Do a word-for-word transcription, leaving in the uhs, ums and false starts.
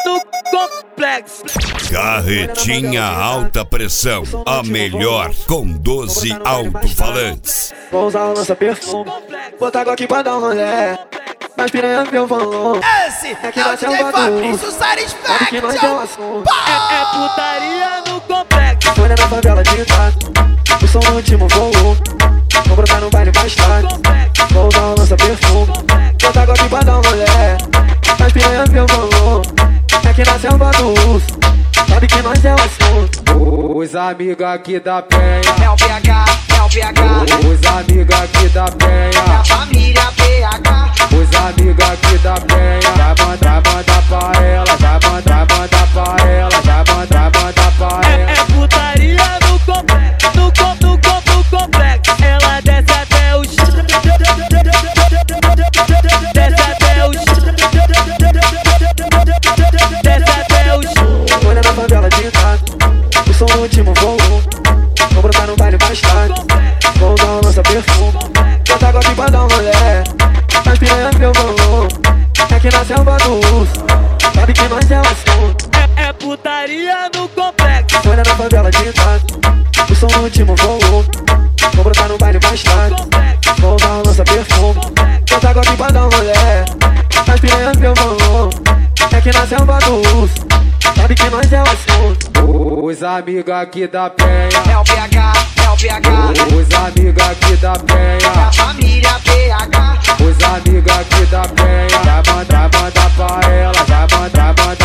no complexo. Carretinha alta pressão, a melhor com doze alto-falantes. Vou usar o lança-perfume, botar água aqui pra dar um rolé. Mas piranha meu valor. Esse é que é o nós é D J um Fabrício sabe que nós é um Satisfaction. assunto. É, é putaria no complexo. Olha na favela de tato, o som no último volume. Vou brotar no baile mais tarde. Vou usar o lança-perfume, botar água aqui pra dar um rolé. Mas piranha meu valor. É que nós é um bagunço, sabe que nós é um assunto. Os amigos aqui da Penha, É o P H, é o P H. os amigos aqui da É a Penha, família P H. os amigos aqui da Penha. Vai mandar, mandar pra ela, vai mandar, mandar pra ela, vai mandar, mandar pra É, ela. é putaria no complexo. No com, no com, no complexo. Ela desce até o chão. Desce até o chão. Desce até o chão. Olha na favela de tato, o som no último volume. Vou brotar no baile mais tarde. Vou usar o lança-perfume, botar água aqui pra dar um rolé. Mas piranha meu valor. É que nós é um bagunço, sabe que nós é um assunto. É, é putaria no complexo. Olha na favela de tato, o som no último volume. Vou brotar no baile mais tarde. Vou usar o lança-perfume, botar água aqui pra dar um rolé. Mas piranha meu valor. É que nós é um bagunço, sabe que nós é um assunto. Os amigos aqui da Penha, É o P H, é o P H. os amigos aqui da É a Penha, família P H. os amigos aqui da Penha. Vai mandar, mandar pra ela, vai mandar, mandar